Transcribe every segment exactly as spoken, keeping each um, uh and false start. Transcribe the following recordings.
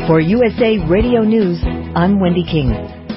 For U S A Radio News, I'm Wendy King.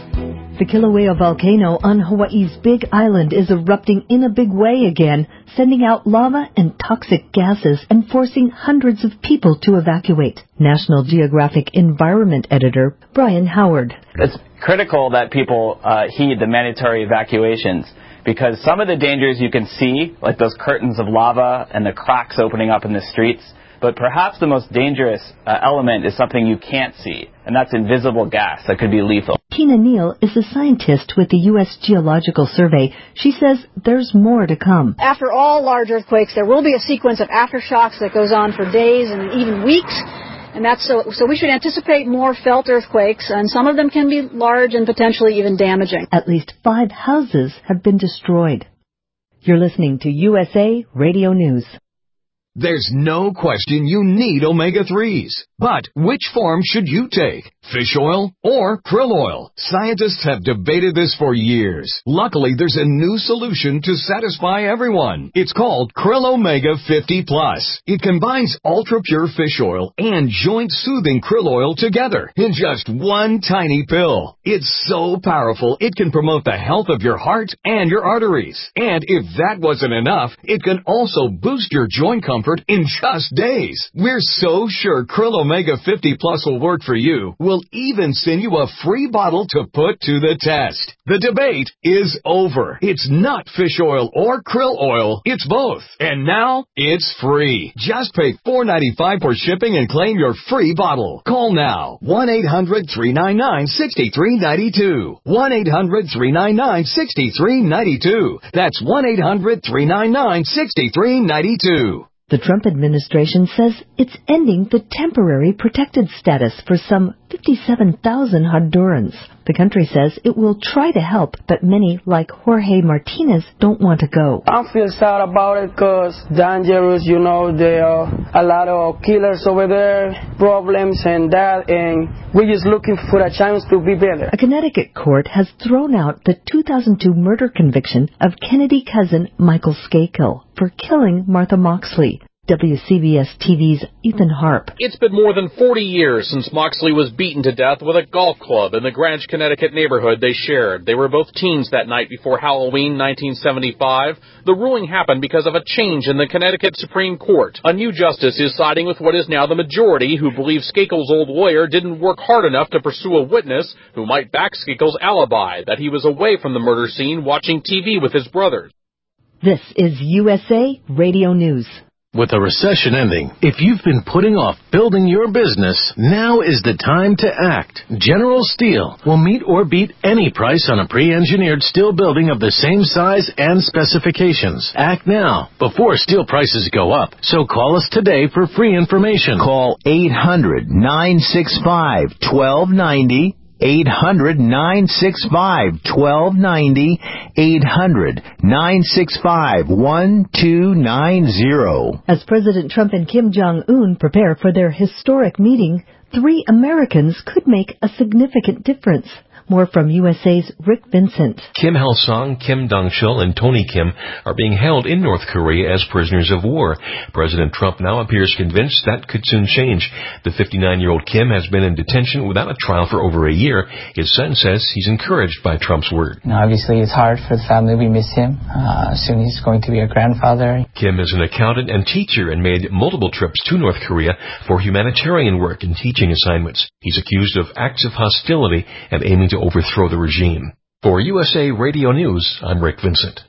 The Kilauea volcano on Hawaii's Big Island is erupting in a big way again, sending out lava and toxic gases and forcing hundreds of people to evacuate. National Geographic Environment Editor Brian Howard. It's critical that people uh, heed the mandatory evacuations, because some of the dangers you can see, like those curtains of lava and the cracks opening up in the streets, but perhaps the most dangerous uh, element is something you can't see, and that's invisible gas that could be lethal. Tina Neal is a scientist with the U S Geological Survey. She says there's more to come. After all large earthquakes, there will be a sequence of aftershocks that goes on for days and even weeks. And that's so, so we should anticipate more felt earthquakes, and some of them can be large and potentially even damaging. At least five houses have been destroyed. You're listening to U S A Radio News. There's no question you need omega threes. But which form should you take? Fish oil or krill oil? Scientists have debated this for years. Luckily, there's a new solution to satisfy everyone. It's called Krill Omega fifty plus. It combines ultra-pure fish oil and joint-soothing krill oil together in just one tiny pill. It's so powerful, it can promote the health of your heart and your arteries. And if that wasn't enough, it can also boost your joint comfort in just days. We're so sure Krill Omega fifty plus will work for you. We'll even send you a free bottle to put to the test. The debate is over. It's not fish oil or krill oil. It's both. And now it's free. Just pay four dollars and ninety-five cents for shipping and claim your free bottle. Call now. one eight hundred three nine nine six three nine two. one eight hundred three nine nine six three nine two. That's one eight hundred three nine nine six three nine two. The Trump administration says it's ending the temporary protected status for some fifty-seven thousand Hondurans. The country says it will try to help, but many, like Jorge Martinez, don't want to go. I feel sad about it because dangerous, you know, there are a lot of killers over there, problems and that, and we're just looking for a chance to be better. A Connecticut court has thrown out the two thousand two murder conviction of Kennedy cousin Michael Skakel for killing Martha Moxley. W C B S T V's Ethan Harp. It's been more than forty years since Moxley was beaten to death with a golf club in the Greenwich, Connecticut neighborhood they shared. They were both teens that night before Halloween nineteen seventy-five. The ruling happened because of a change in the Connecticut Supreme Court. A new justice is siding with what is now the majority, who believes Skakel's old lawyer didn't work hard enough to pursue a witness who might back Skakel's alibi, that he was away from the murder scene watching T V with his brothers. This is U S A Radio News. With the recession ending, if you've been putting off building your business, now is the time to act. General Steel will meet or beat any price on a pre-engineered steel building of the same size and specifications. Act now, before steel prices go up. So call us today for free information. Call eight hundred nine six five one two nine zero. eight hundred nine six five one two nine zero. eight hundred nine six five one two nine zero. As President Trump and Kim Jong-un prepare for their historic meeting, three Americans could make a significant difference. More from U S A's Rick Vincent. Kim Il-sung, Kim Dong-chul, and Tony Kim are being held in North Korea as prisoners of war. President Trump now appears convinced that could soon change. The fifty-nine-year-old Kim has been in detention without a trial for over a year. His son says he's encouraged by Trump's word. Now, obviously, it's hard for the family. We miss him. Uh, soon he's going to be a grandfather. Kim is an accountant and teacher and made multiple trips to North Korea for humanitarian work and teaching assignments. He's accused of acts of hostility and aiming to overthrow the regime. For U S A Radio News, I'm Rick Vincent.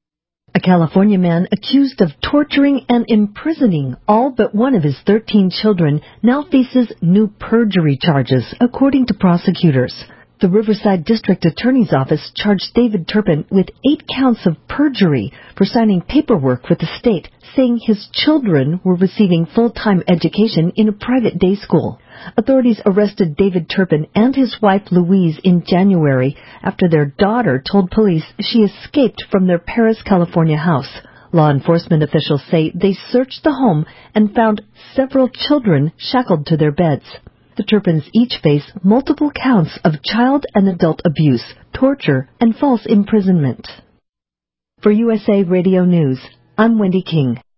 A California man accused of torturing and imprisoning all but one of his thirteen children now faces new perjury charges, according to prosecutors. The Riverside District Attorney's Office charged David Turpin with eight counts of perjury for signing paperwork with the state saying his children were receiving full-time education in a private day school. Authorities arrested David Turpin and his wife Louise in January after their daughter told police she escaped from their Paris, California house. Law enforcement officials say they searched the home and found several children shackled to their beds. The Turpins each face multiple counts of child and adult abuse, torture, and false imprisonment. For U S A Radio News, I'm Wendy King.